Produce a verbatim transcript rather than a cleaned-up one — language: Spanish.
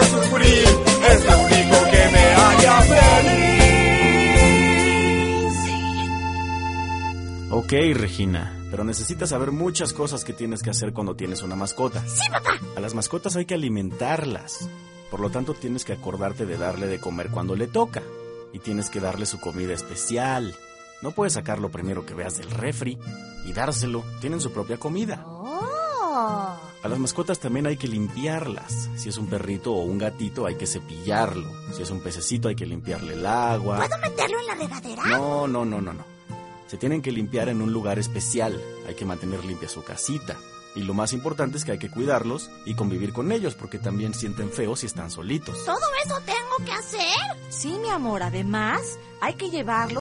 sufrir, es lo único que me haría feliz. Ok, Regina, pero necesitas saber muchas cosas que tienes que hacer cuando tienes una mascota. Sí, papá. A las mascotas hay que alimentarlas. Por lo tanto, tienes que acordarte de darle de comer cuando le toca. Y tienes que darle su comida especial. No puedes sacar lo primero que veas del refri y dárselo. Tienen su propia comida. Oh. A las mascotas también hay que limpiarlas. Si es un perrito o un gatito, hay que cepillarlo. Si es un pececito, hay que limpiarle el agua. ¿Puedo meterlo en la regadera? No, no, no, no, no. Se tienen que limpiar en un lugar especial. Hay que mantener limpia su casita. Y lo más importante es que hay que cuidarlos y convivir con ellos, porque también sienten feo si están solitos. ¿Todo eso tengo que hacer? Sí, mi amor, además hay que llevarlo